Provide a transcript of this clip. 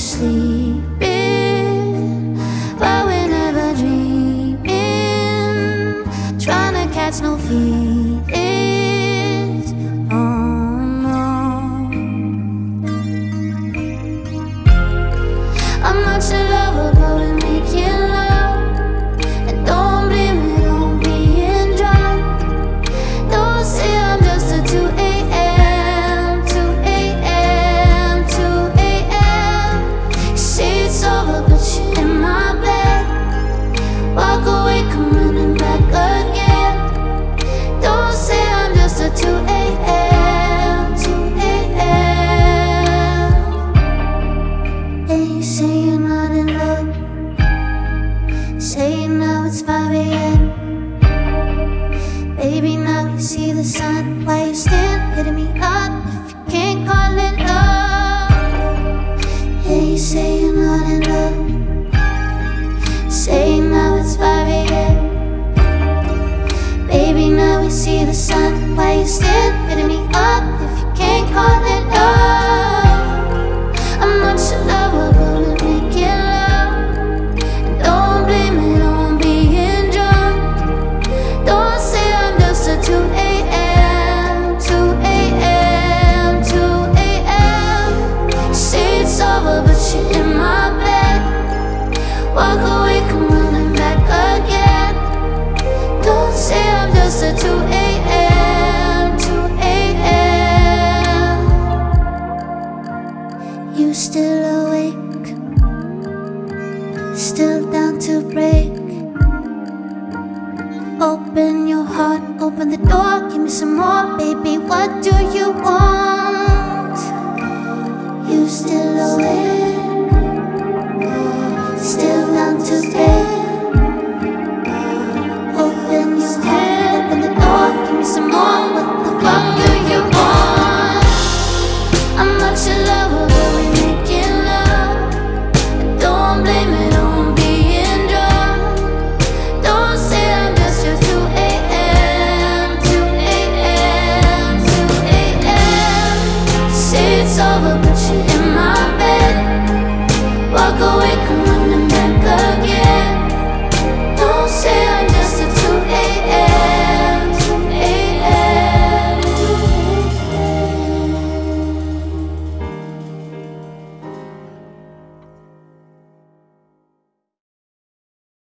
sleeping, but we're never dreaming, trying to catch no feelings. Oh no, I'm not your lover, but we're making love. And don't blame me, don't being drunk. Don't say I'm just a 2 a.m., 2 a.m., 2 a.m. Say it's over, but you're in my bed. Walk away, come running back again. Don't say I'm just a 2 a.m., 2 a.m. And you say you're not in love, saying now it's 5 a.m. Baby, now you see the sun. Why you still hitting me up if you can't call it love? Yeah, you say you're not in love, saying now it's 5 a.m. Baby, now we see the sun. Why you still hitting me up if you can't call it love? I'm not your lover, but we're making love. And don't blame me, don't being drunk. Don't say I'm just a 2 a.m., 2 a.m., 2 a.m. Say it's over, but you're in my bed. Walk away, come running back again. Don't say I'm just a 2 a.m., 2 a.m. You still awake, still down to break. Open your heart, open the door, give me some more, baby. What do you want? You still awake?